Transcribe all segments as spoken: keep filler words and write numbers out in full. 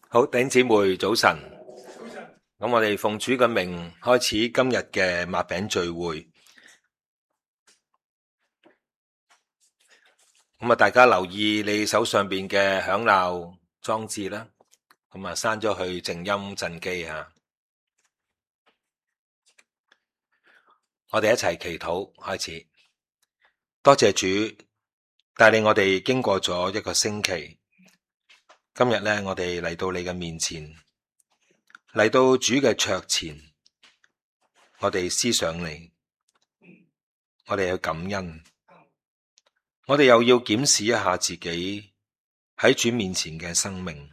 好，弟兄姊妹早晨。咁我哋奉主嘅名開始今日嘅擘餅聚會。咁啊，大家留意你手上邊嘅響鬧裝置啦。咁啊，刪咗去靜音震機啊。我哋一齊祈禱開始。多謝主帶領我哋經過咗一個星期。今日咧，我哋嚟到你嘅面前。嚟到主嘅桌前，我哋思想你，我哋去感恩，我哋又要檢視一下自己喺主面前嘅生命，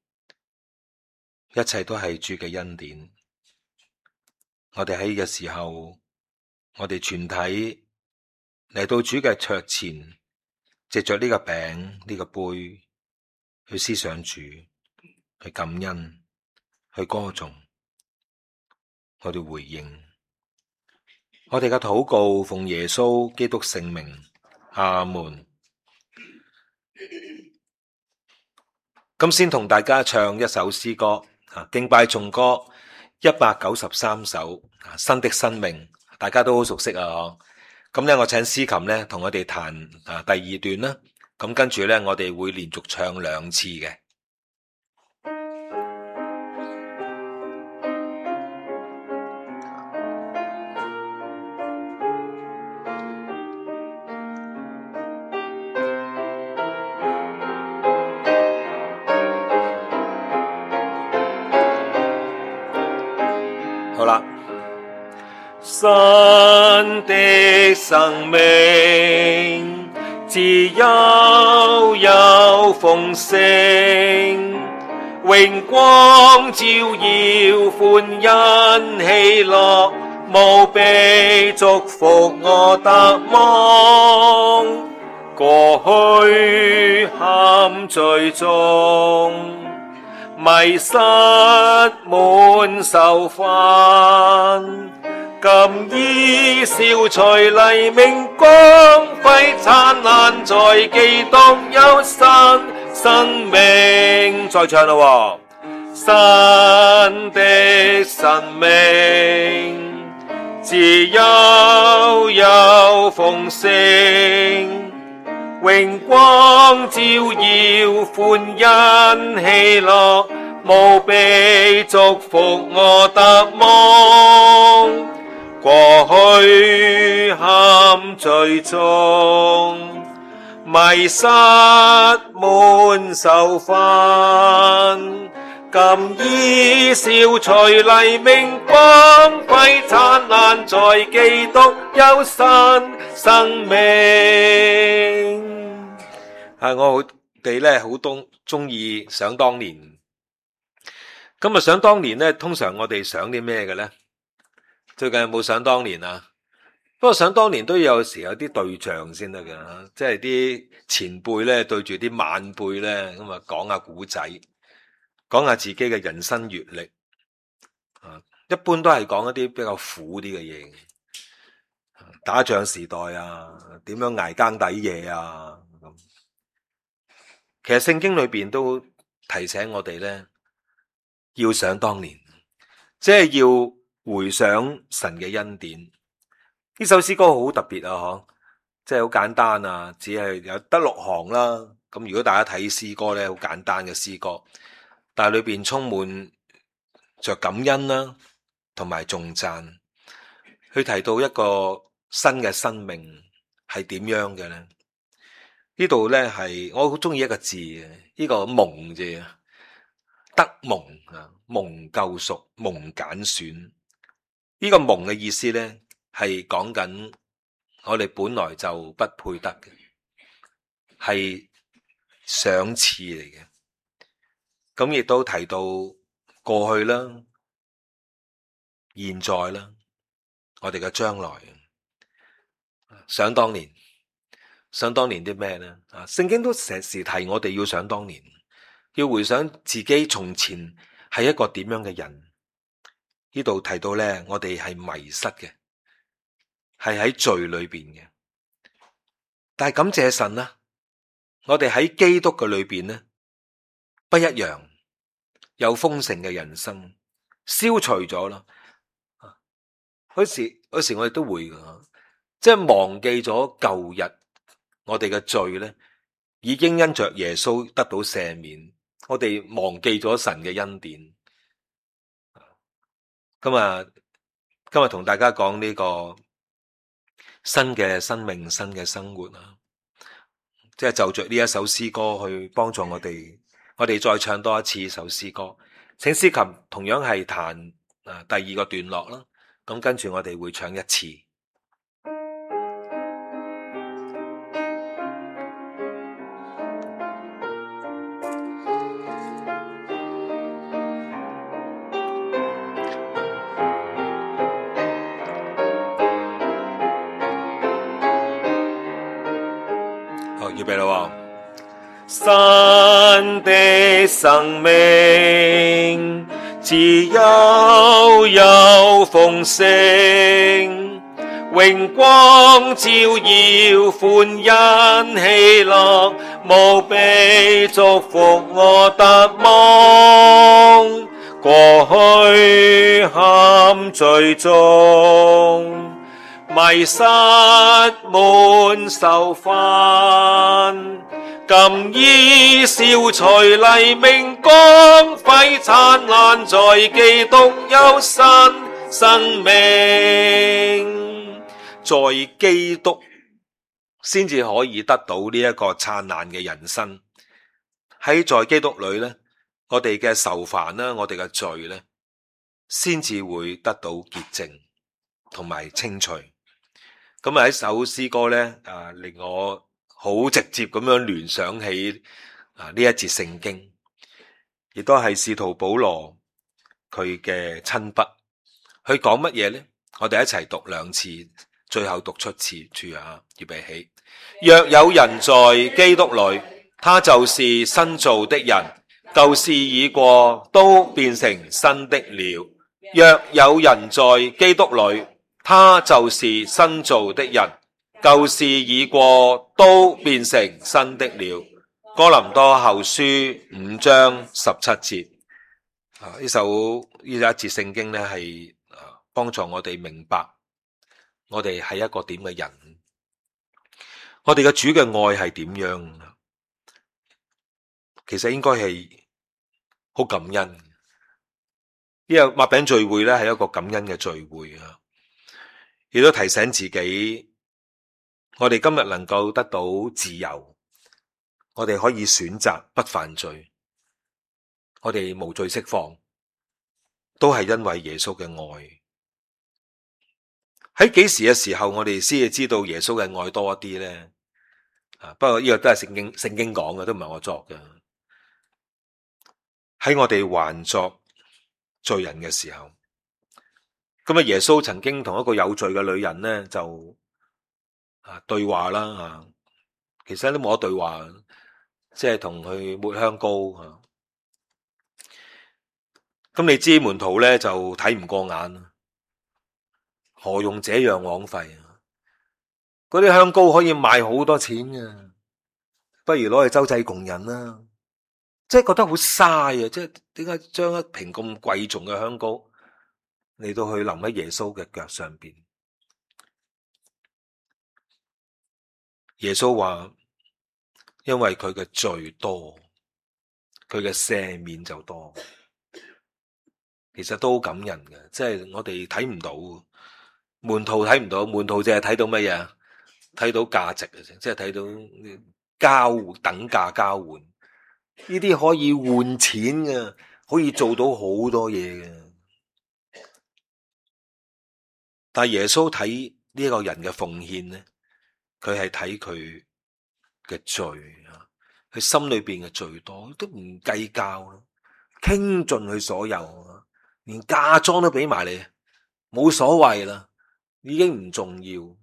一切都係主嘅恩典。我哋喺呢個時候，我哋全體嚟到主嘅桌前，藉着呢個餅呢個杯去思想主，去感恩。去歌頌，我哋回應，我哋嘅禱告奉耶穌基督聖名，阿門。咁先同大家唱一首詩歌，敬拜頌歌一百九十三首，新的生命，大家都好熟悉啊。咁咧，我請司琴咧同我哋彈啊第二段啦。咁跟住咧，我哋會連續唱兩次嘅。好啦，新的生命，自由又豐盛，榮光照耀，歡欣喜樂，無比祝福我得望，過去陷罪中，迷失滿受煩，今已消除黎明光輝，燦爛在基督有新生命。再唱啦，新的生命，自由又豐盛，榮光照耀，歡欣喜樂，無比祝福我得望，過去陷罪中，迷失滿受煩，今已消除黎明光輝，燦爛在基督有新生命。係我哋咧好多中意想當年。咁啊，想當年咧，通常我哋想啲咩嘅咧？最近有冇想當年啊？不過想當年都有時有啲對象先得㗎，即係啲前輩咧對住啲晚輩咧，咁啊講下古仔，講下自己嘅人生閱歷。啊，一般都係講一啲比較苦啲嘅嘢，打仗時代啊，點樣捱更抵夜啊咁。其實聖經裏邊都提醒我哋咧，要想當年，即係要回想神嘅恩典。呢首詩歌好特別啊，嗬，即係好簡單啊，只係有得六行啦。咁如果大家睇詩歌咧，好簡單嘅詩歌，但係裏邊充滿着感恩啦，同埋頌讚。去提到一個新嘅生命係點樣嘅咧？呢度咧係我好中意一個字嘅，呢個蒙字啊，得蒙啊，蒙救贖，蒙揀選。呢個蒙嘅意思咧，係講緊我哋本來就不配得嘅，係賞賜嚟嘅。咁亦都提到過去啦、現在啦，我哋嘅將來。想當年，想當年啲咩咧？啊，聖經都成時提我哋要想當年，要回想自己從前係一個點樣嘅人。呢度提到咧，我哋係迷失嘅，係喺罪裏邊嘅。但係感謝神啦，我哋喺基督嘅裏邊咧不一樣， 有豐盛嘅人生消除咗啦。嗰時嗰時我哋都會噶，即係忘記咗舊日我哋嘅罪咧，已經因着耶穌得到赦免，我哋忘記咗神嘅恩典。今日今日同大家講呢個新嘅生命、新嘅生活啊，即係就着呢一首詩歌去幫助我哋。我哋再唱多一次首詩歌，請司琴同樣係彈啊第二個段落啦。咁跟住我哋會唱一次。好，預備啦。新的生命，自由又豐盛，榮光照耀，歡欣喜樂，無比祝福我特望。過去陷罪中，迷失滿受煩，今已消除黎明光輝燦爛，在基督有新生命，在基督先至可以得到呢一個燦爛嘅人生。喺在基督裏咧，我哋嘅愁煩啦，我哋嘅罪咧，先至會得到潔淨同埋清除。咁啊，一首詩歌咧，啊令我好直接咁樣聯想起啊呢一節聖經，亦都係使徒保羅佢嘅親筆。佢講乜嘢呢？我哋一齊讀兩次，最後讀出次注啊！預備起。若有人在基督裏，他就是新造的人，舊事已過，都變成新的了。若有人在基督裏，他就是新造的人，舊事已過，都變成新的了。哥林多後書五章十七節。啊，呢首呢一節聖經咧，係幫助我哋明白我哋係一個點嘅人，我哋嘅主嘅愛係點樣。其實應該係好感恩。呢個擘餅聚會咧，係一個感恩嘅聚會啊，亦都提醒自己，我哋今日能夠得到自由，我哋可以選擇不犯罪，我哋無罪釋放，都係因為耶穌嘅愛。喺幾時嘅時候，我哋先至知道耶穌嘅愛多一啲咧？啊，不過呢個都係聖經聖經講嘅，都唔係我作嘅。喺我哋還作罪人嘅時候，咁啊，耶穌曾經同一個有罪嘅女人咧就啊對話啦啊，其實都冇得對話，即係同佢抹香膏啊。咁你知門徒咧就睇唔過眼，何用這樣枉費啊？嗰啲香膏可以賣好多錢嘅，不如攞去周濟窮人啦。即係覺得好嘥啊！即係點解將一瓶咁貴重嘅香膏嚟到去淋喺耶穌嘅腳上邊？耶穌話：因為佢嘅罪多，佢嘅赦免就多。其實都好感人嘅，即係我哋睇唔到，門徒睇唔到，門徒淨係睇到乜嘢？睇到價值嘅啫，即係睇到交等價交換。呢啲可以換錢嘅，可以做到好多嘢嘅。但係耶穌睇呢個人嘅奉獻咧，佢係睇佢嘅罪啊，佢心裏邊嘅罪多，都唔計較咯，傾盡佢所有，連嫁妝都俾埋你，冇所謂啦，已經唔重要。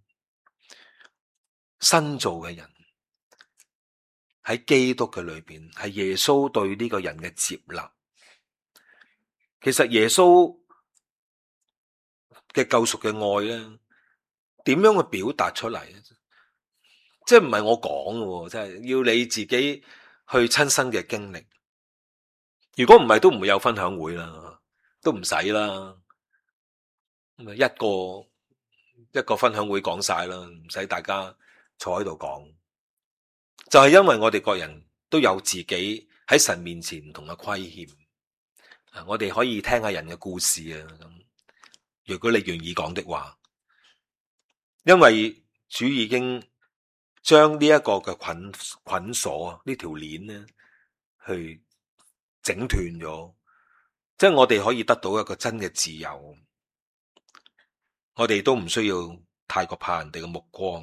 新造嘅人。喺基督嘅裏邊，係耶穌對呢個人嘅接納。其實耶穌嘅救贖嘅愛咧，點樣去表達出嚟？即係唔係我講嘅，即係要你自己去親身嘅經歷。 如果唔係都唔會有分享會啦，都唔使啦。咁啊一個一個分享會講晒啦，唔使大家坐喺度講。就係因為我哋各人都有自己喺神面前唔同嘅虧欠，我哋可以聽下人嘅故事啊。咁如果你願意講的話，因為主已經將呢一個嘅捆捆鎖啊，呢條鏈咧去整斷咗，即係我哋可以得到一個真嘅自由。我哋都唔需要太過怕人哋嘅目光，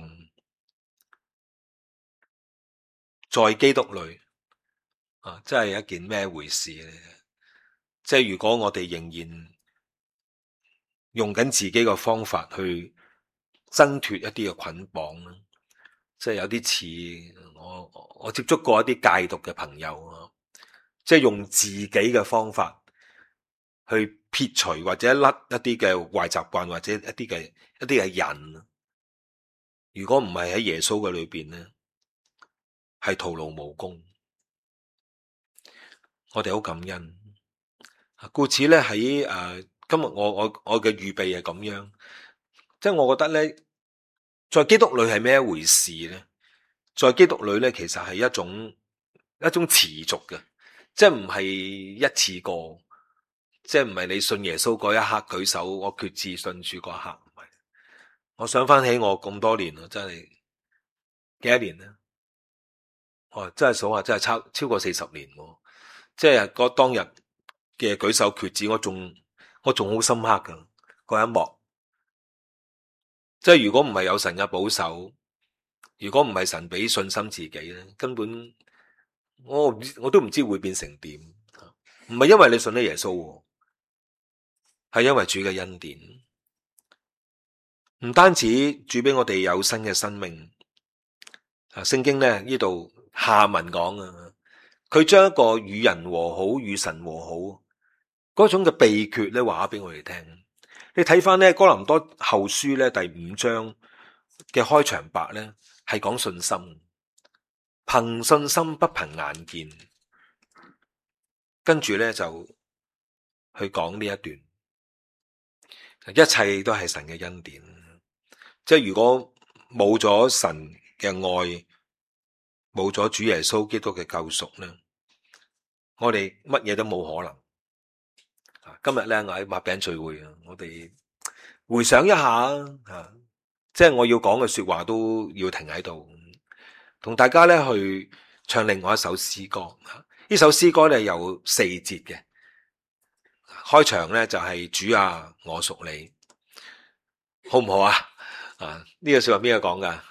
在基督裏啊，真係一件咩回事咧？即係如果我哋仍然用緊自己嘅方法去掙脫一啲嘅捆綁，即係有啲似我我接觸過一啲戒毒嘅朋友啊，即係用自己嘅方法去撇除或者甩一啲嘅壞習慣或者一啲嘅一啲嘅人，如果唔係喺耶穌嘅裏邊咧，係徒勞無功。我哋好感恩，故此咧喺誒今日我我我嘅預備係咁樣，即係我覺得咧，在基督裏係咩一回事咧？在基督裏咧，其實係一種一種持續嘅，即係唔係一次過，即係唔係你信耶穌嗰一刻舉手，我決志信主嗰一刻，唔係。我想翻起我咁多年啦，真係幾多年咧？哦，真係數下，真係超超過四十年喎。即係嗰當日嘅舉手決志，我仲我仲好深刻噶嗰一幕。即係如果唔係有神嘅保守，如果唔係神俾信心自己咧，根本我我都唔知會變成點。唔係因為你信咗耶穌，係因為主嘅恩典。唔單止主俾我哋有新嘅生命，啊，聖經咧呢度下文講啊，佢將一個與人和好、與神和好嗰種嘅秘訣咧話俾我哋聽。你睇翻咧哥林多後書咧第五章嘅開場白咧，係講信心，憑信心不憑眼見。跟住咧就去講呢一段，一切都係神嘅恩典。即係如果冇咗神嘅愛，冇咗主耶穌基督嘅救贖咧，我哋乜嘢都冇可能。今日咧我喺擘餅聚會啊，我哋回想一下啊，即係我要講嘅說話都要停喺度，同大家咧去唱另外一首詩歌。呢首詩歌咧有四節嘅，開場咧就係主啊，我屬你，好唔好啊？啊，呢個說話邊個講噶？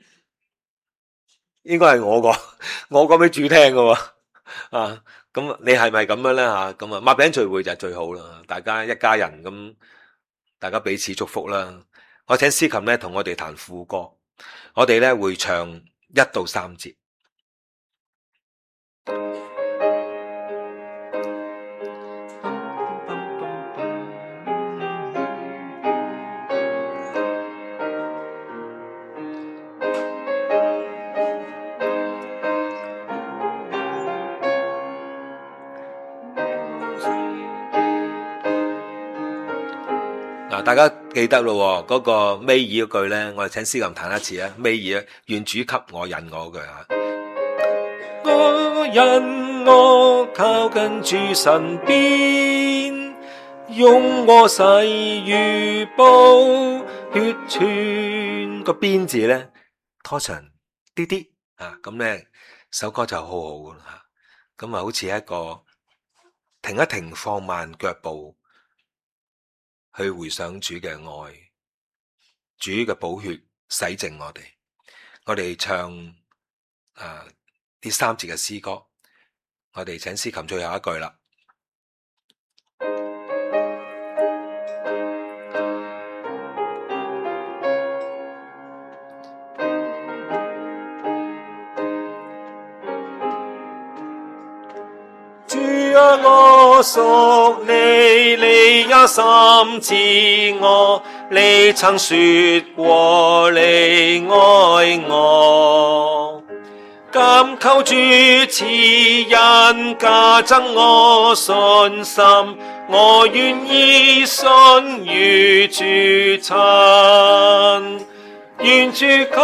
應該係我講，我講俾主聽㗎啊。咁你係咪咁樣咧吓？咁啊，擘餅聚會就係最好啦，大家一家人咁，大家彼此祝福啦。我請司琴咧同我哋彈副歌，我哋咧會唱一到三節。大家記得咯，嗰、那個尾二嗰句咧，我哋請司琴彈一次啊！尾二啊，願主給我引我句吓，我引我靠近主身邊，用我洗如寶血泉。個邊字咧拖長啲啲啊，咁咧首歌就好好噶啦，咁啊好似一個停一停，放慢腳步。去回想主嘅愛，主嘅寶血洗淨我哋。我哋唱啊呢三節嘅詩歌，我哋請司琴最後一句啦。主啊，我屬你，你也深知我，你曾說過你愛我， 監求主賜恩加增我信心，我願意信與主親。願主給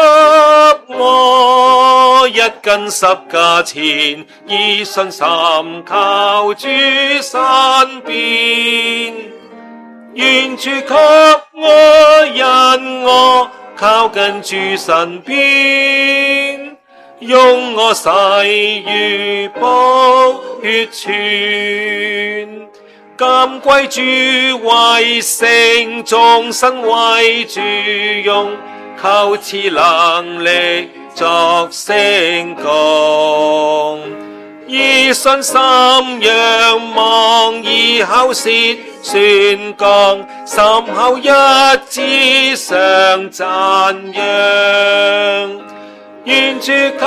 我一根十架錢，以信心靠主身邊。願主給我引我靠近主身邊，用我洗如寶血泉，今歸主為聖，終身為主用，求賜能力作聖工，以信心仰望，以口舌宣講，心口一致相讚揚。願主給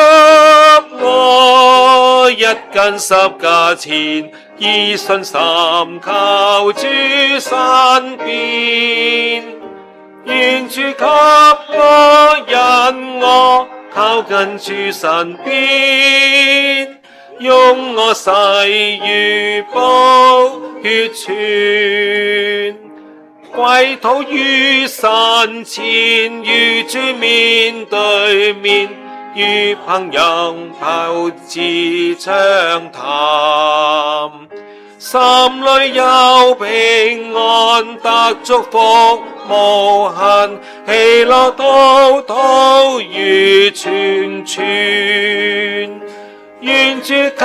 我一根十架錢，以信心靠主身邊。願主給我引我靠近主身邊，用我洗如寶血泉，歸禱於神前，與主面對面，與朋友pow摯暢談，心裡有平安，得祝福無限，喜樂滔滔如泉泉。願主給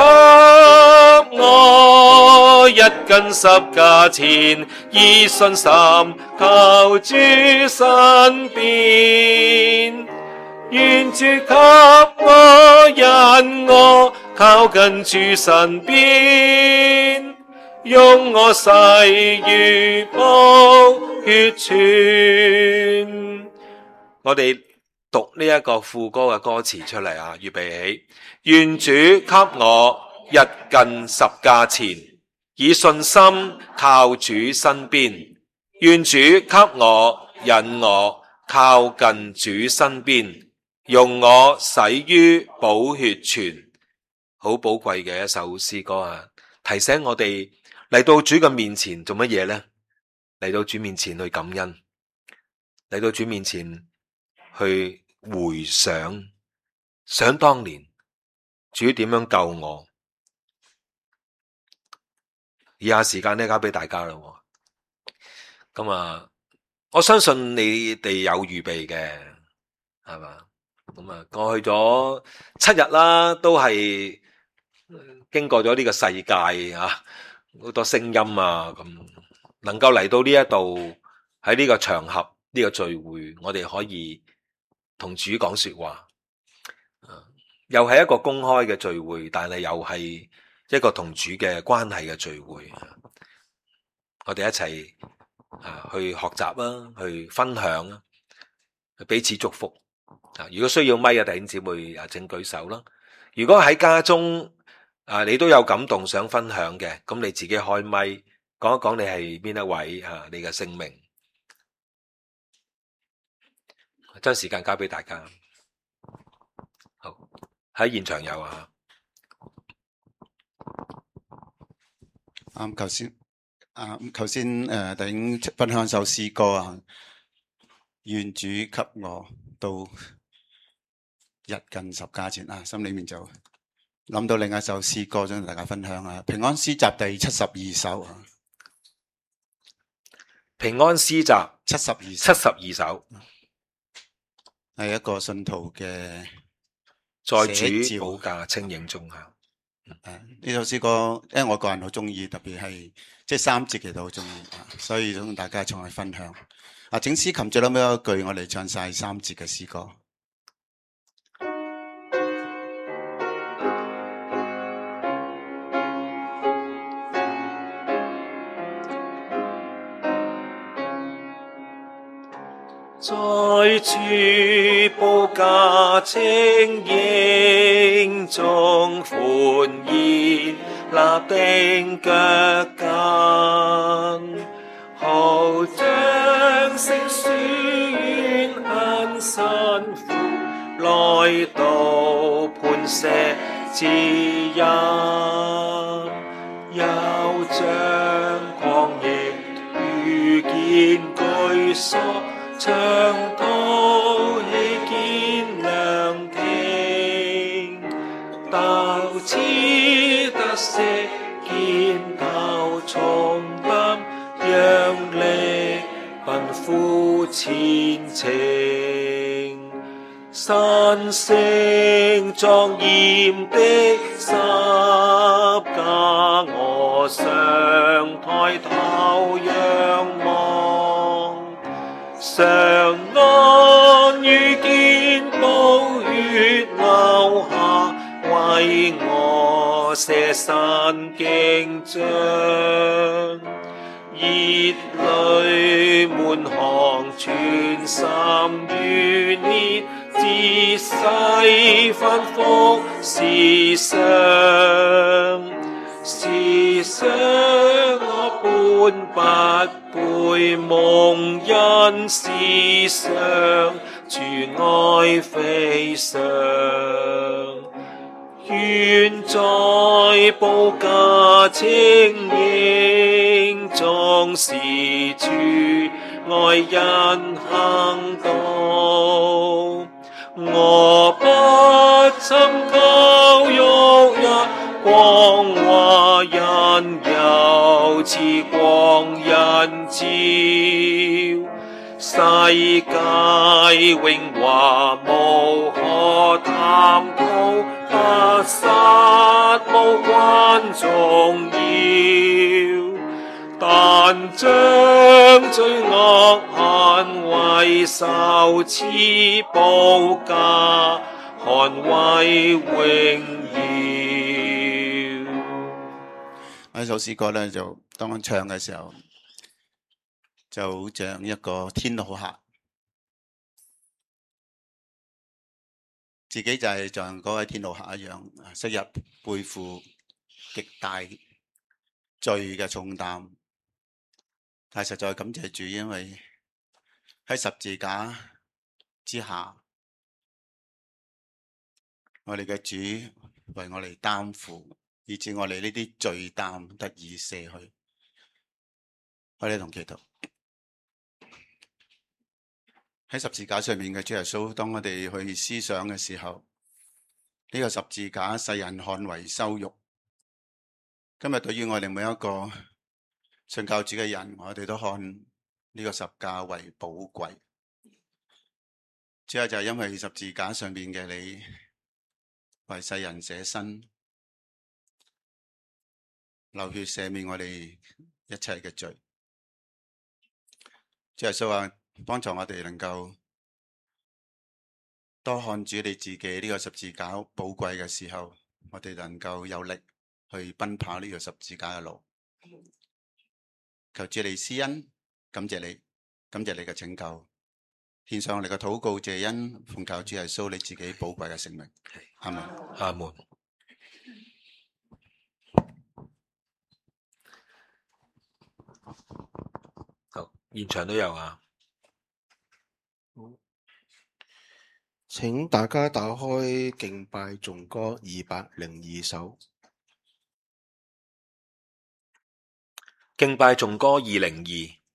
我一根十架錢，以信心靠主身邊。願主給我引我靠近主身邊，用我洗如寶血泉。我哋讀呢一個副歌嘅歌詞出嚟啊！預備起，願主給我一根十架錢，以信心靠主身邊。願主給我引我靠近主身邊，用我洗於寶血泉。好寶貴嘅一首詩歌啊！提醒我哋嚟到主嘅面前做乜嘢呢？嚟到主面前去感恩，嚟到主面前去回想，想當年主點樣救我。以下時間呢，交俾大家啦。咁啊，我相信你哋有預備嘅，係嘛？咁啊，過去咗七日啦，都係經過咗呢個世界啊，好多聲音啊，咁能夠嚟到呢一度，喺呢個場合，呢個聚會，我哋可以同主講說話，又係一個公開嘅聚會，但係又係一個同主嘅關係嘅聚會。我哋一齊啊去學習啦，去分享啦，彼此祝福。啊，如果需要咪嘅弟兄姊妹啊，請舉手啦。如果喺家中啊，你都有感動想分享嘅，咁你自己開咪講一講你係邊一位啊，你嘅姓名。將時間交俾大家。好，喺現場有啊。 啱，頭先啊，頭先誒，弟兄分享首詩歌啊，願主給我到一根十架錢啊，心裏面就諗到另一首詩歌，想同大家分享啊。平安詩集第七十二首啊， 平安詩集七十二七十二首， 係一個信徒嘅在主寶架清影中啊。 呢首詩歌，因為我個人好中意，特別係即係三節其實好中意，所以想同大家唱去分享。啊，整詩琴最後尾一句，我哋唱晒三節嘅詩歌。 在主寶架清影中歡然立定腳跟，好將聖書院很辛苦， 來到磐石之一，又將曠野遇見居所，長途起見涼亭，到此得釋肩頭重擔，讓力奔赴前程。神聖莊嚴的十架，我常抬頭仰望，上岸遇見寶血流下，為我捨身經章，熱淚滿腔，全心願意自世反覆思想，思想我本不配蒙恩，思想主愛非常，願在寶架清映中，是主愛人行道。我不尋求旭日光華，因有此光人照，世界榮華無可探討，不失無關重要，但將罪惡恨為受此寶價，看為榮耀。 呢首詩歌咧，就當唱嘅時候，就好像一個天路客，自己就係像嗰位天路客一樣，昔日背負極大罪嘅重擔。但係實在感謝主，因為喺十字架之下，我哋嘅主為我哋擔負，以致我哋呢啲罪擔得以卸去。我哋同祈禱。喺十字架上面嘅主耶穌，當我哋去思想嘅時候，呢個十字架世人看為羞辱。今日對於我哋每一個信靠主嘅人，我哋都看呢個十架為寶貴。主要就係因為十字架上面嘅你為世人捨身，流血赦免我哋一切嘅罪。主耶穌話幫助我哋能夠多看主你自己呢個十字架寶貴嘅時候，我哋能夠有力去奔跑呢個十字架嘅路。求主你施恩，感謝你，感謝你嘅拯救，獻上我哋嘅禱告謝恩，奉靠主耶穌你自己寶貴嘅聖名。阿門。 阿門。好，現場都有啊。 請大家打開敬拜頌歌二百零二首。 敬拜頌歌二零二，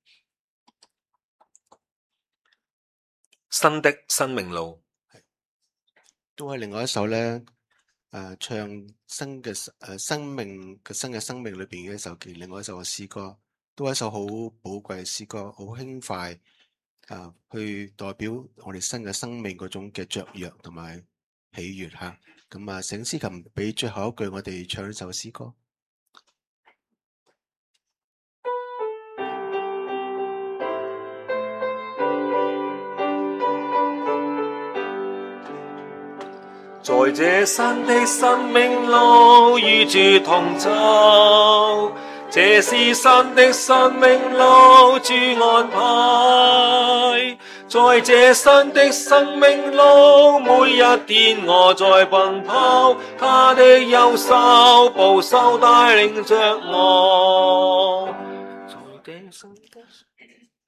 新的生命路， 都係另外一首咧，誒唱新嘅誒生命嘅新嘅生命裏邊嘅一首，另外一首嘅詩歌，都係一首好寶貴嘅詩歌，好輕快，誒去代表我哋新嘅生命嗰種嘅雀躍同埋喜悅吓。咁啊，請司琴俾最後一句我哋唱呢首詩歌。 在這新的生命路與主同走，這是新的生命路主安排。在這新的生命路，每一天我在奔跑，他的右手保守帶領着我。在這新的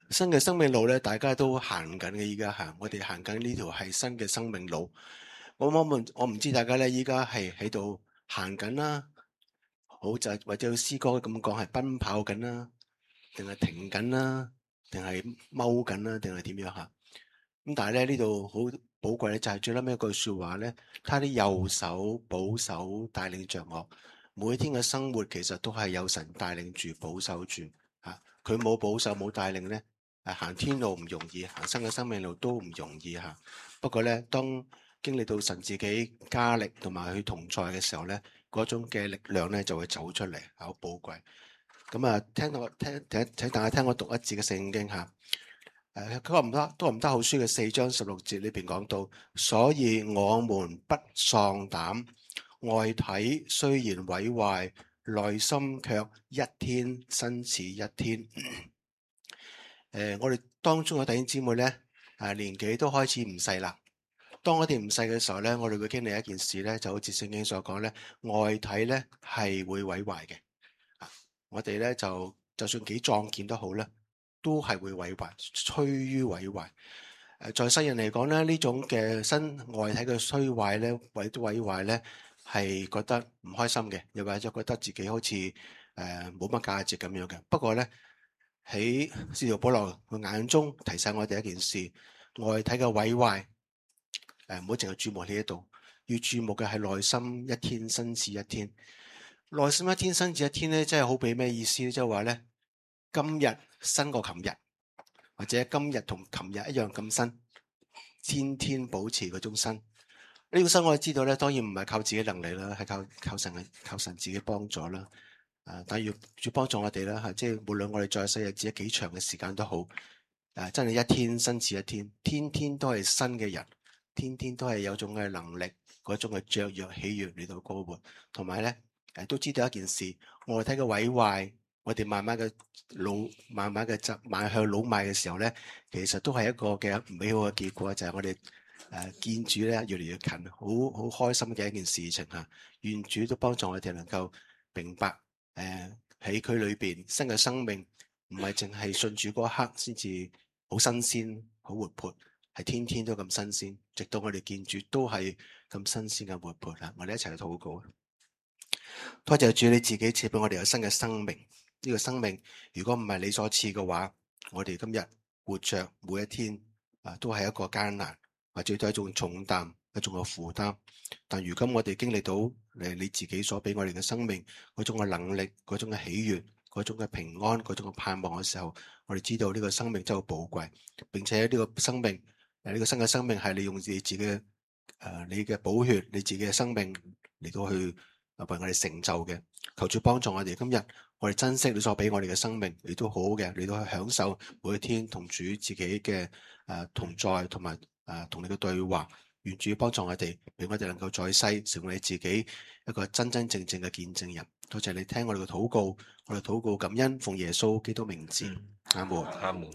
新嘅生命路咧，大家都行緊嘅，依家行，我哋行緊呢條係新嘅生命路。我我問，我唔知大家咧，依家係喺度行緊啦，好就或者詩歌咁講係奔跑緊啦，定係停緊啦，定係踎緊啦，定係點樣吓？咁但係咧呢度好寶貴咧，就係最尾一句說話咧，他啲右手保守帶領着我，每天嘅生活其實都係有神帶領住保守住吓，佢冇保守冇帶領咧，誒行天路唔容易，行新嘅生命路都唔容易吓。不過咧，當經歷到神自己加力同埋佢同在嘅時候咧，嗰種嘅力量咧就會走出嚟，好寶貴。咁啊，聽我聽聽請大家聽我讀一節嘅聖經吓。誒，佢話唔得，都唔得好書嘅四章十六節裏邊講到，所以我們不喪膽，外體雖然毀壞，內心卻一天新似一天。誒、呃，我哋當中嘅弟兄姊妹咧，誒年紀都開始唔細啦。當我哋唔細嘅時候咧，我哋會經歷一件事咧，就好似聖經所講咧，外體咧係會毀壞嘅。啊，我哋咧就就算幾壯健都好咧，都係會毀壞，趨於毀壞。誒，在世人嚟講咧，呢種嘅身外體嘅衰壞咧，毀毀壞咧，係覺得唔開心嘅，又或者覺得自己好似誒冇乜價值咁樣嘅。不過咧，喺使徒保羅嘅眼中提醒我哋一件事，外體嘅毀壞。誒，唔好淨係注目呢一度，要注目嘅係內心一天新似一天。內心一天新似一天咧，真係好比咩意思咧？即係話咧，今日新過琴日，或者今日同琴日一樣咁新，天天保持嗰種新。呢、這個新我哋知道咧，當然唔係靠自己能力啦，係靠靠神嘅靠神自己幫助啦。誒，但係要要幫助我哋啦嚇，即係無論我哋在世日子幾長嘅時間都好，誒，真係一天新似一天，天天都係新嘅人。天天都係有種嘅能力，嗰種嘅雀躍喜悅嚟到高活，同埋咧誒都知道一件事，外體嘅毀壞，我哋慢慢嘅老，慢慢嘅走邁向老邁嘅時候咧，其實都係一個嘅美好嘅結果，就係、是、我哋誒、呃、見主咧越嚟越近，好好開心嘅一件事情嚇。願主都幫助我哋能夠明白誒喺佢裏邊新嘅生命，唔係淨係信主嗰一刻先至好新鮮、好活潑。係天天都咁新鮮，直到我哋見主都係咁新鮮嘅活潑啦。我哋一齊去禱告。多謝主，你自己賜俾我哋有新嘅生命。呢個生命如果唔係你所賜嘅話，我哋今日活着每一天啊，都係一個艱難，或者都係一種重擔，一種嘅負擔。但如今我哋經歷到誒你自己所俾我哋嘅生命嗰種嘅能力，嗰種嘅喜悅，嗰種嘅平安，嗰種嘅盼望嘅時候，我哋知道呢個生命真係好寶貴，並且呢個生命。誒，呢個新嘅生命係你用你自己嘅誒、呃，你嘅寶血，你自己嘅生命嚟到去為我哋成就嘅。求主幫助我哋，今日我哋珍惜你所俾我哋嘅生命，你都好嘅，你都去享受每一天同主自己嘅誒、呃、同在，同埋誒同你嘅對話。願主幫助我哋，俾我哋能夠在世成為自己一個真真正正嘅見證人。多謝你聽我哋嘅禱告，我哋禱告感恩，奉耶穌基督名字，嗯、阿門。 阿門。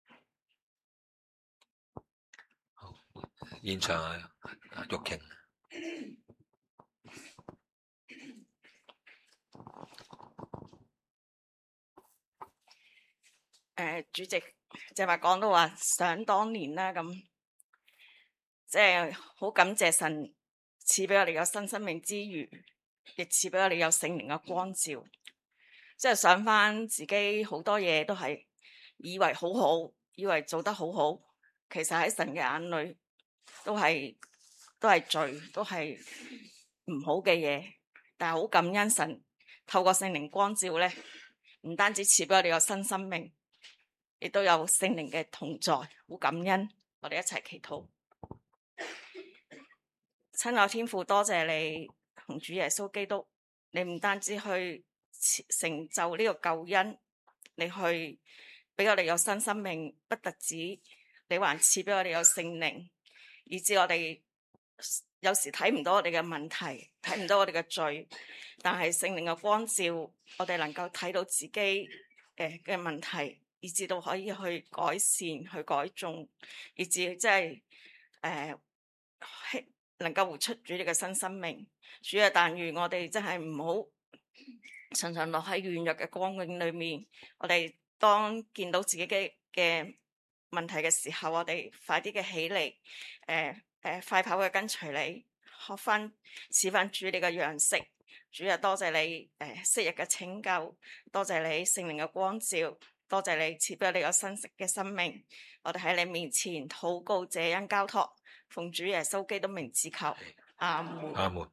現場啊，玉瓊。 誒，主席就話講到話想當年啦，咁即係好感謝神賜俾我哋有新生命之餘，亦賜俾我哋有聖靈嘅光照。即係想翻自己好多嘢都係以為好好，以為做得好好，其實喺神嘅眼裏。都係都係罪，都係唔好嘅嘢，但係好感恩神透過聖靈光照咧，唔單止賜俾我哋有新生命，亦都有聖靈嘅同在，好感恩。我哋一齊祈禱。親愛天父，多謝你同主耶穌基督，你唔單止去成就呢個救恩，你去俾我哋有新生命，不特止，你還賜俾我哋有聖靈。以致我哋有時睇唔到我哋嘅問題，睇唔到我哋嘅罪，但係聖靈嘅光照，我哋能夠睇到自己誒嘅問題，以致到可以去改善、去改種，以致即係誒能夠活出主你嘅新生命。主啊，但願我哋真係唔好常常落喺軟弱嘅光景裏面，我哋當見到自己嘅嘅問題嘅時候，我哋快啲嘅起嚟，誒、呃、誒、呃、快跑嘅跟隨你，學翻似翻主你嘅樣式。主啊，多謝你誒、呃、昔日嘅拯救，多謝你聖靈嘅光照，多謝你賜俾你個新嘅生命。我哋喺你面前禱告謝恩交託，奉主耶穌基督名字求，阿門。 阿門。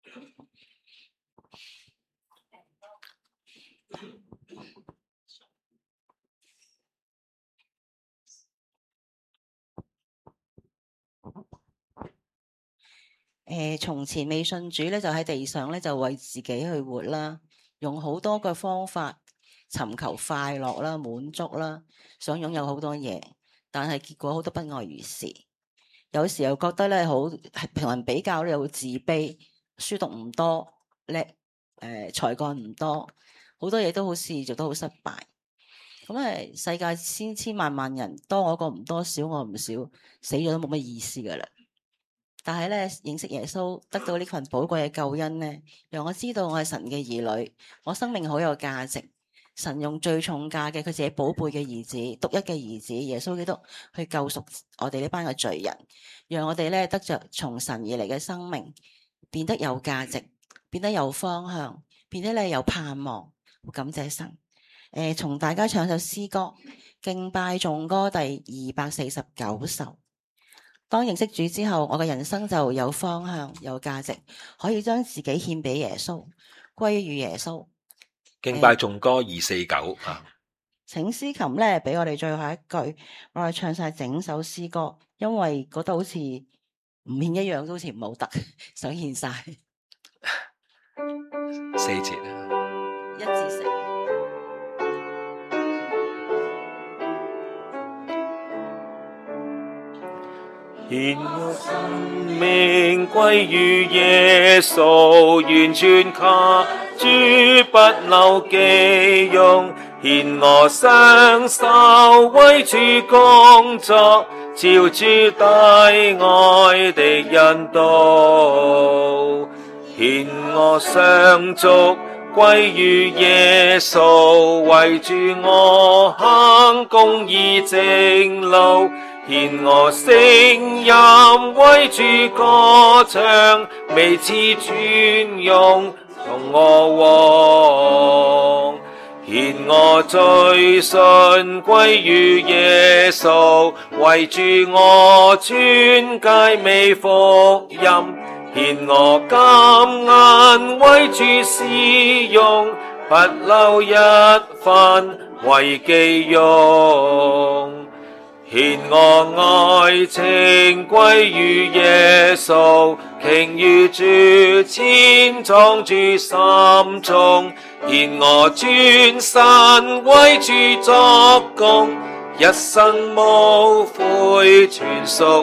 誒、呃，從前未信主咧，就喺地上咧就為自己去活啦，用好多嘅方法尋求快樂啦、滿足啦，想擁有好多嘢，但係結果好多不外如是。有時候覺得咧好同人比較咧，又會自卑，書讀唔多叻，誒、呃、才幹唔多，好多嘢都好似做得好失敗。咁誒，世界千千萬萬人，多我一個唔多，少我唔少，死咗都冇乜意思噶啦。但係咧，認識耶穌，得到呢群寶貴嘅救恩咧，讓我知道我係神嘅兒女，我生命好有價值。神用最重價嘅佢自己寶貝嘅兒子，獨一嘅兒子耶穌基督去救贖我哋呢班嘅罪人，讓我哋咧得着從神而嚟嘅生命，變得有價值，變得有方向，變得咧有盼望。感謝神。誒、呃，從大家唱首詩歌，敬拜頌歌第二百四十九首。當認識主之後，我嘅人生就有方向、有價值，可以將自己獻俾耶穌，歸於耶穌。 敬拜頌歌二四九啊！ 請司琴咧俾我哋最後一句，我哋唱晒整首詩歌，因為覺得好似唔獻一樣都好似唔好得，想獻晒四節啊， 一至四。 獻我生命歸於耶穌，完全靠主不留己用，獻我雙手為主工作，照主大愛的引導，獻我雙足歸於耶穌，為主我行公義正路。獻我聲音為主歌唱，每次尊榮同我王。獻我嘴唇歸於耶穌，為主我傳佳美福音。獻我金銀為主使用，不留一分為己用。獻我愛情歸於耶穌，傾於主前藏主心中。獻我專身為主作工，一生無悔全屬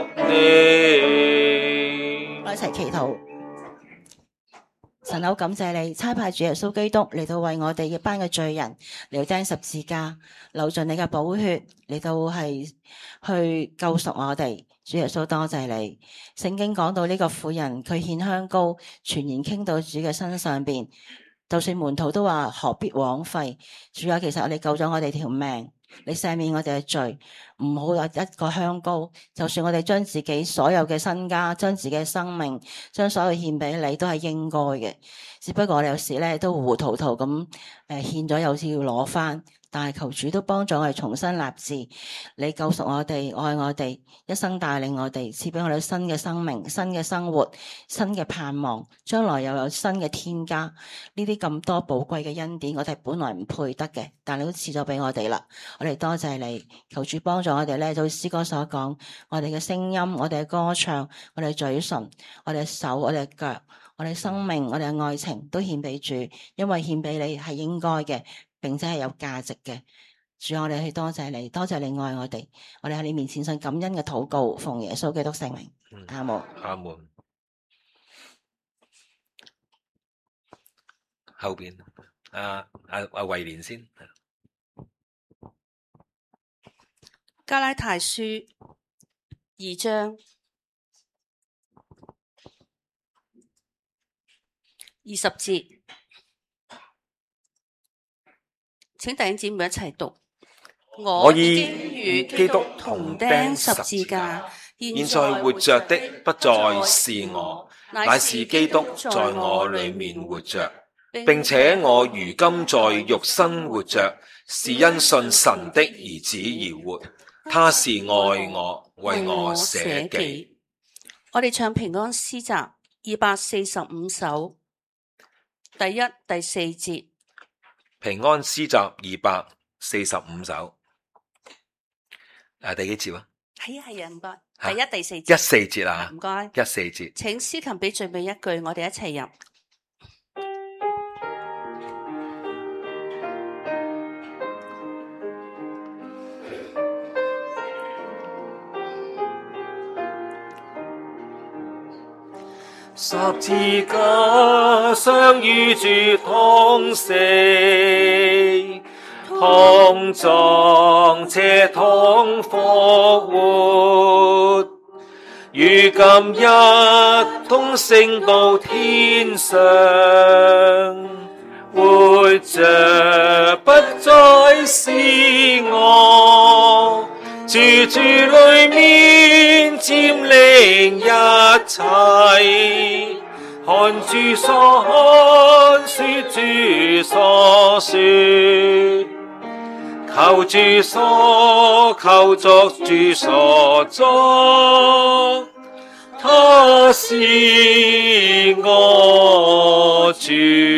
你。 我一齊祈禱。神好感謝你差派主耶穌基督嚟到為我哋一班嘅罪人嚟到釘十字架，流盡你嘅寶血嚟到係去救贖我哋。主耶穌多謝你。聖經講到呢個婦人佢獻香膏，全然傾到主嘅身上邊，就算門徒都話何必枉費。主啊，其實你救咗我哋條命，你赦免我哋嘅罪，唔好話一個香膏，就算我哋將自己所有嘅身家，將自己嘅生命，將所有獻俾你，都係應該嘅。只不過我哋有時咧都糊糊塗塗咁誒獻咗，有時要攞翻。但係求主都幫助我哋重新立志，你救贖我哋，愛我哋，一生帶領我哋，賜俾我哋新嘅生命、新嘅生活、新嘅盼望，將來又有新嘅添加。呢啲咁多寶貴嘅恩典，我哋本來唔配得嘅，但你都賜咗俾我哋啦。我哋多謝你，求主幫助我哋咧，就詩歌所講，我哋嘅聲音、我哋嘅歌唱、我哋嘅嘴唇、我哋嘅手、我哋嘅腳、我哋嘅生命、我哋嘅愛情都獻俾主，因為獻俾你係應該嘅。並且係有價值嘅。主，我哋去多謝你，多謝你愛我哋，我哋喺你面前信感恩嘅禱告，奉耶穌基督聖名，阿門。 阿門。後邊阿阿阿慧蓮先。 加拉太書二章二十節。請弟兄姊妹一齊讀。我已經與基督同釘十字架， 現在活着的不再是我，乃是基督在我裏面活着，並且我如今在肉身活着，是因信神的兒子而活。他是愛我，為我捨己。 我哋唱平安詩集二百四十五首，第一、第四節。 平安詩集二百四十五首，誒、啊，第幾節啊？ 係啊係啊，唔該。 啊第一、第四節。 一四節啊， 唔該。 一四節。 請司琴俾最尾一句，我哋一齊入。 十字架相與主同死，同葬且同復活，如今一同升到天上，活着不再是我，住住裏面佔領一切，看主所看，說主所說，求主所求，作主所作，他是我主，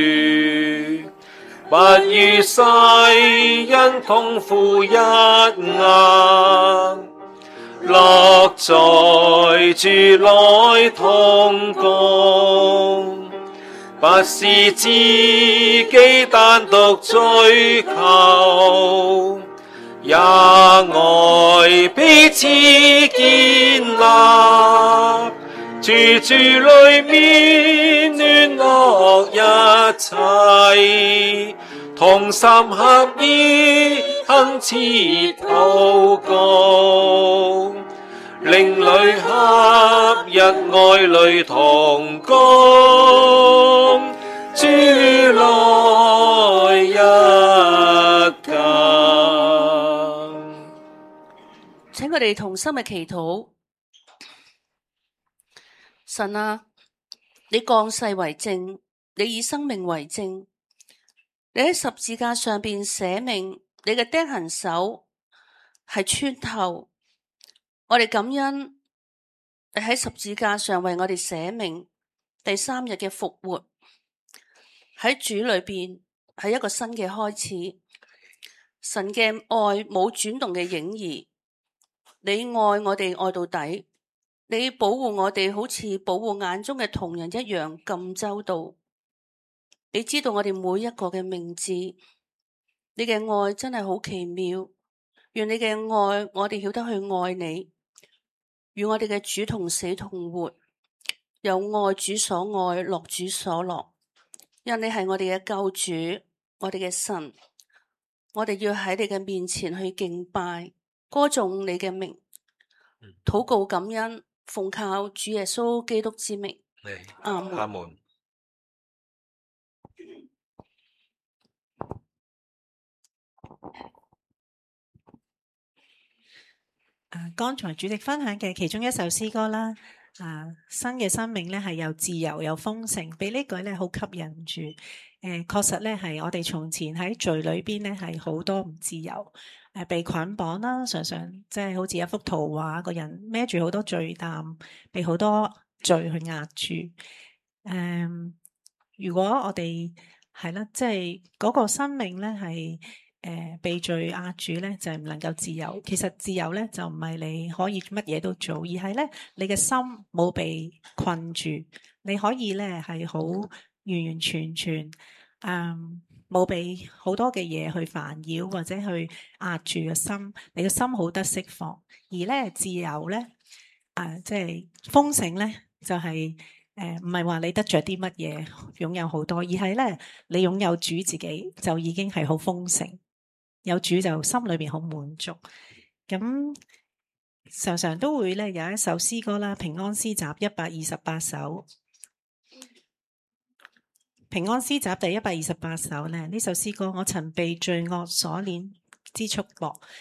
不與世人同負一軛，樂在主內同共，不是自己單獨追求，也愛彼此建立，住住裏面聯絡一切，同心合意懇切禱告，靈裡合一，愛裡同工，主內一家。 請佢哋同心嘅祈禱。神啊，你降世為證，你以生命為證，你喺十字架上邊捨命，你嘅釘痕手係穿透。我哋感恩你喺十字架上為我哋捨命，第三日嘅復活，喺主裏邊係一個新嘅開始。神嘅愛冇轉動嘅影兒，你愛我哋愛到底，你保護我哋好似保護眼中嘅瞳人一樣咁周到。你知道我哋每一個嘅名字，你嘅愛真係好奇妙。願你嘅愛，我哋曉得去愛你，與我哋嘅主同死同活，有愛主所愛，樂主所樂。因你係我哋嘅救主，我哋嘅神，我哋要喺你嘅面前去敬拜，歌頌你嘅名，禱告感恩，奉靠主耶穌基督之名。阿門。 阿門。 啊，剛才主席分享嘅其中一首詩歌啦，啊，新嘅生命咧係又自由又豐盛，俾呢句咧好吸引住。誒、呃，確實咧係我哋從前喺罪裏邊咧係好多唔自由，誒、呃，被捆綁啦，常常即係好似一幅圖畫，個人孭住好多罪擔，被好多罪去壓住。誒、呃，如果我哋係啦，即係嗰個生命咧係。誒、呃，被罪壓住咧，就係、是、唔能夠自由。其實自由咧就唔係你可以乜嘢都做，而係咧你嘅心冇被困住，你可以咧係好完完全全，嗯，冇被好多嘅嘢去煩擾或者去壓住個心，你嘅心好得釋放。而咧自由咧，啊，即係豐盛咧，就係、是。誒，唔係話你得着啲乜嘢，擁有好多，而係咧你擁有主自己就已經係好豐盛，有主就心裏邊好滿足。咁常常都會咧有一首詩歌啦，《平安詩集》一百二十八首，《平安詩集》第一百二十八首咧，呢首詩歌我曾被罪惡鎖鏈之束縛，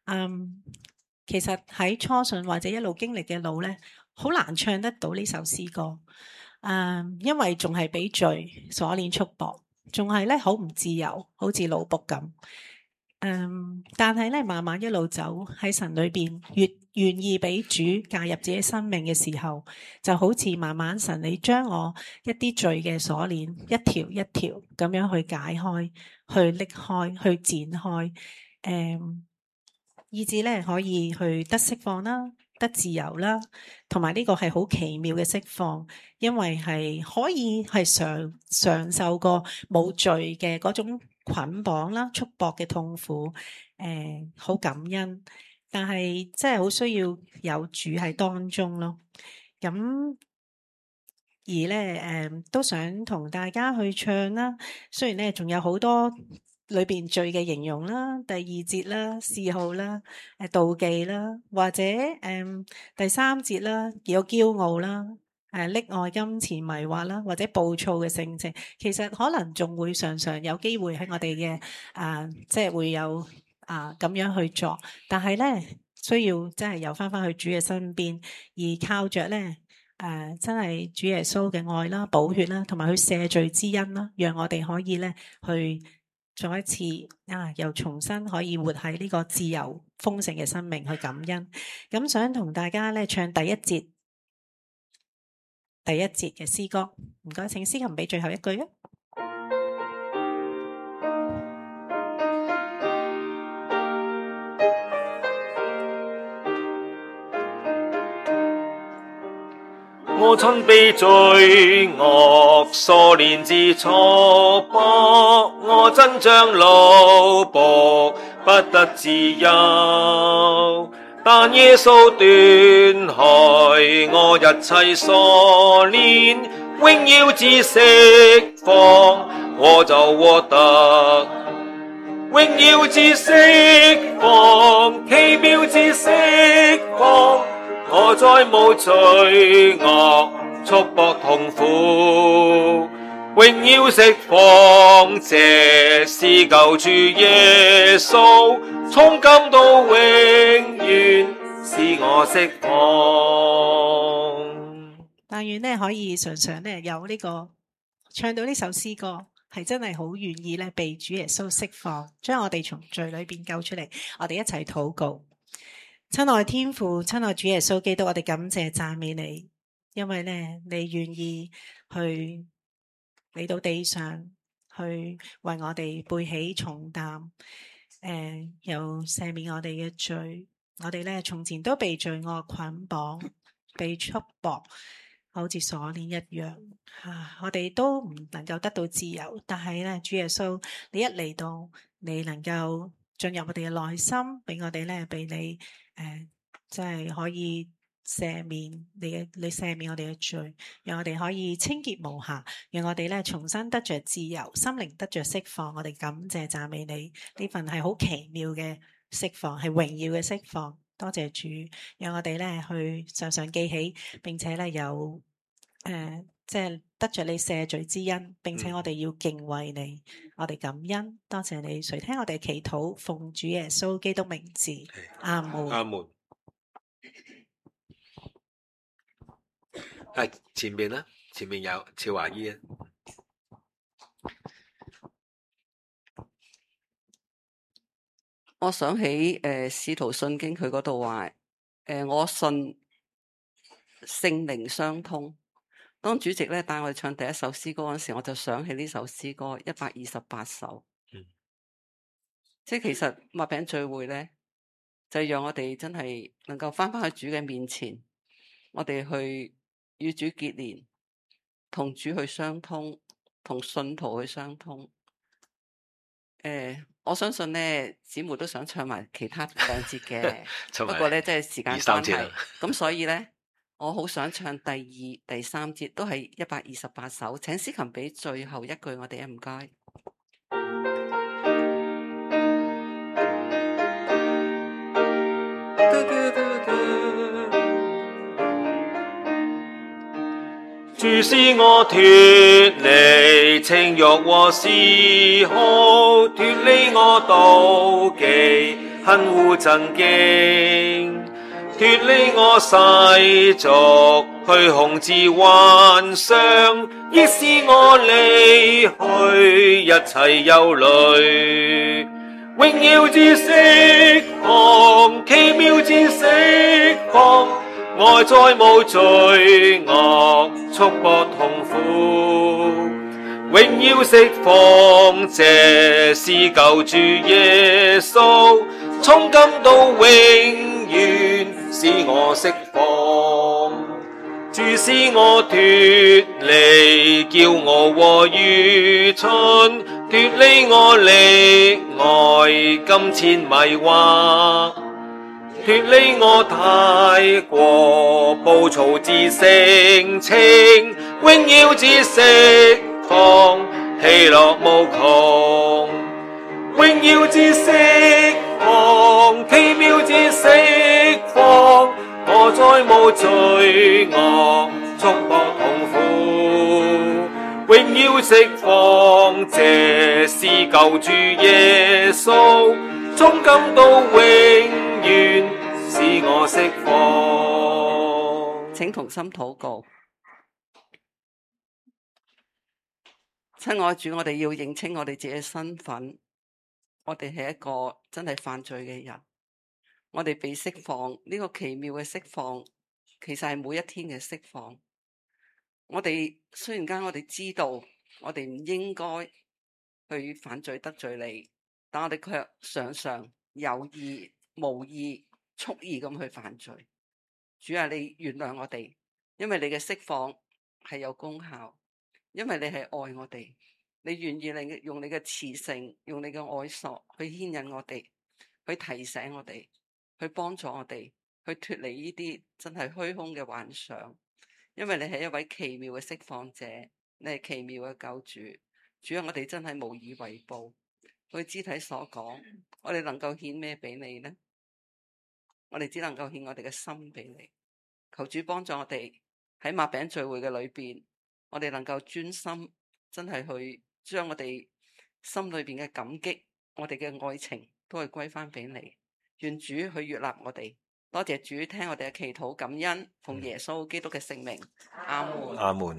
嗯，其實喺初信或者一路經歷嘅路咧，好難唱得到呢首詩歌。嗯，因為仲係俾罪鎖鏈束縛，仲係咧好唔自由，好似奴僕咁。嗯，但係咧慢慢一路走喺神裏邊，越願意俾主介入自己生命嘅時候，就好似慢慢神你將我一啲罪嘅鎖鏈一條一條咁樣去解開，去拎開，去展開，誒，以至咧可以去得釋放啦，得自由啦，同埋呢個係好奇妙嘅釋放，因為係可以係嘗嘗受過冇罪嘅嗰種捆綁啦、束縛嘅痛苦，誒，好感恩，但係真係好需要有主喺當中咯。咁而咧，誒，都想同大家去唱啦。雖然咧仲有好多裏邊罪嘅形容啦，第二節啦、嗜好啦、誒妒忌啦，或者誒第三節啦，有驕傲啦。誒溺愛金錢迷惑啦，或者暴躁嘅性情，其實可能仲會常常有機會喺我哋嘅啊，即係會有啊咁樣去作，但係咧需要真係由翻翻去主嘅身邊，而靠着咧誒真係主耶穌嘅愛啦、寶血啦，同埋佢赦罪之恩啦，讓我哋可以咧去再一次啊，又重新可以活喺呢個自由豐盛嘅生命去感恩。咁想同大家咧唱第一節。第一節嘅詩歌，唔該，請司琴俾最後一句啊！ 我曾被罪惡鎖鏈之束縛，我真像奴僕，不得自由。但耶穌斷開我一切鎖鏈，榮耀之釋放，我就獲得榮耀之釋放，奇妙之釋放，我再無罪惡束縛痛苦，榮耀釋放，這是救主耶穌，從今到永遠使我釋放。 但願呢可以常常呢有呢、這個唱到呢首詩歌，係真係好願意呢被主耶穌釋放，將我哋從罪裏邊救出嚟。我哋一齊禱告。親愛天父，親愛主耶穌基督，我哋感謝讚美你，因為呢你願意去嚟到地上，去為我哋背起重擔，誒、呃，又赦免我哋嘅罪。我哋呢從前都被罪惡捆綁，被束縛，好似鎖鏈一樣。啊，我哋都唔能夠得到自由，但係呢，主耶穌，你一嚟到，你能夠進入我哋嘅內心，俾我哋呢，俾你。誒，即係、呃、可以赦免你嘅，你赦免我哋嘅罪，讓我哋可以清潔無瑕，讓我哋咧重新得着自由，心靈得着釋放。我哋感謝讚美你，呢份係好奇妙嘅釋放，係榮耀嘅釋放。多謝主，讓我哋咧去常常記起，並且咧有誒，即、呃、係、就是、得着你赦罪之恩，並且我哋要敬畏你，嗯、我哋感恩，多謝你，垂聽我哋祈禱，奉主耶穌基督名字，阿門。 阿門。係前面啦，前面有趙華姨啊。 我想起誒《使徒信經》佢嗰度話，誒我信聖靈相通。當主席咧帶我哋唱第一首詩歌嗰時，我就想起呢首詩歌一百二十八首。嗯，即係其實擘餅聚會咧，就讓我哋真係能夠翻返去主嘅面前，我哋去與主結連，同主去相通，同信徒去相通。誒、呃，我相信咧，姊妹都想唱埋其他兩節嘅，不過咧，即係時間關係，咁所以咧，我好想唱第二、第三節，都係一百二十八首。請司琴俾最後一句，我哋啊，唔該。 主使我脫離情慾和嗜好，脫離我妒忌恨惡憎經，脫離我世俗虛空之幻想，亦使我離去一切憂慮。榮耀之釋放，奇妙之釋放，愛再無罪惡束縛痛苦。榮耀釋放，這是救主耶穌，從今到永遠使我釋放。主使我脫離驕傲和愚蠢，脫離我溺愛金錢迷惑，脫離我太過暴躁之性情，榮耀之釋放，喜樂無窮。榮耀之釋放，奇妙之釋放，我再無罪惡束縛痛苦。榮耀釋放，這是救主耶穌，從今到永遠使我釋放。 請同心禱告。親愛主，我哋要認清我哋自己嘅身份，我哋係一個真係犯罪嘅人，我哋被釋放，呢個奇妙嘅釋放，其實係每一天嘅釋放。我哋雖然間我哋知道我哋唔應該去犯罪得罪你，但我哋卻常常有意無意蓄意咁去犯罪。主啊，你原諒我哋，因為你嘅釋放係有功效，因為你係愛我哋，你願意你用你嘅慈繩，用你嘅愛索去牽引我哋，去提醒我哋，去幫助我哋，去脫離呢啲真係虛空嘅幻想。因為你係一位奇妙嘅釋放者，你係奇妙嘅救主。主啊，我哋真係無以為報。佢肢體所講，我哋能夠獻咩俾你呢？我哋只能夠獻我哋嘅心俾你。求主幫助我哋喺擘餅聚會嘅裏邊，我哋能夠專心，真係去將我哋心裏邊嘅感激，我哋嘅愛情都係歸翻俾你。願主去悅納我哋。多謝主聽我哋嘅祈禱感恩，奉耶穌基督嘅聖名，阿門。 阿門。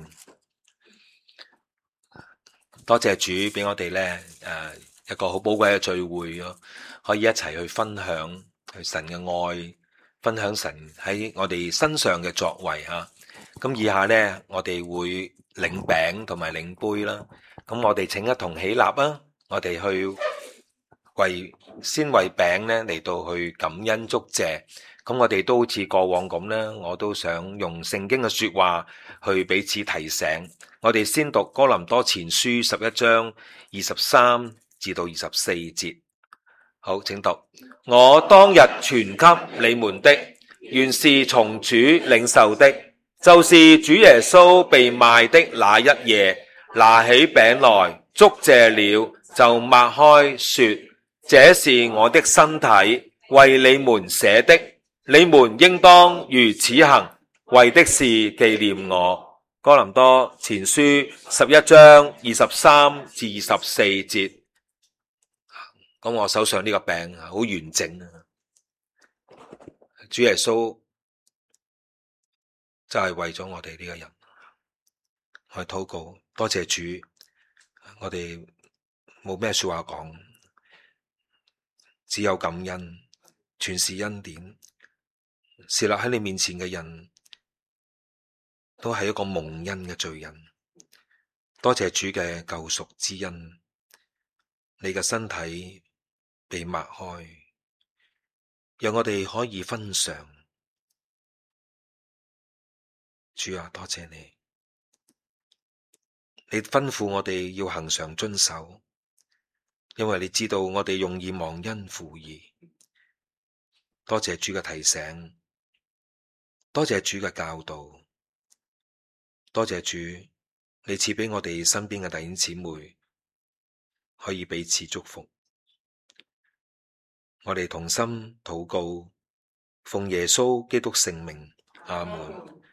多謝主俾我哋咧，誒一個好寶貴嘅聚會咯，可以一齊去分享去神嘅愛，分享神喺我哋身上嘅作為吓。咁以下咧，我哋會領餅同埋領杯啦。咁我哋請一同起立啊！我哋去為先為餅咧嚟到去感恩祝謝。咁我哋都好似過往咁咧，我都想用聖經嘅說話去彼此提醒。我哋先讀哥林多前書十一章二十三至到二十四節。好，請讀。我當日傳給你們的，原是從主領受的，就是主耶穌被賣的那一夜，拿起餅來，祝謝了，就擘開說：這是我的身體，為你們捨的。你們應當如此行，為的是紀念我。哥林多前書十一章二十三至二十四節。咁我手上呢個餅好完整啊！主耶穌就係為咗我哋呢個人去禱告，多謝主。我哋冇咩說話講，只有感恩，全是恩典。設立喺你面前嘅人都係一個蒙恩嘅罪人，多謝主嘅救贖之恩。你嘅身體被擘開，讓我哋可以分享。主啊，多謝你，你吩咐我哋要恆常遵守，因為你知道我哋容易忘恩負義。多謝主嘅提醒。多謝主嘅教導，多謝主，你賜俾我哋身邊嘅弟兄姊妹可以彼此祝福。我哋同心禱告，奉耶穌基督聖名，阿門。